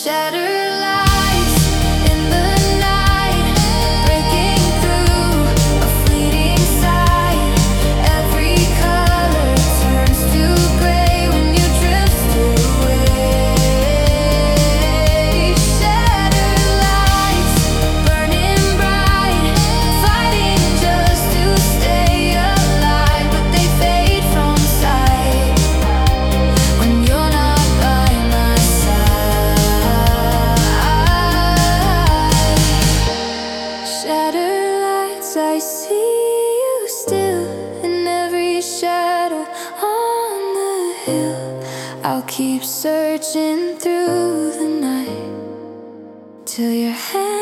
Shattered lights in the night, breaking through a fleeting sight. Every color turns to gray when you drift away. Shattered lights burning bright, fighting just to stay alive, but they fade from sight when you're not by my side. Shattered lights, I see you still in every shadow on the hill. I'll keep searching through the night till your hand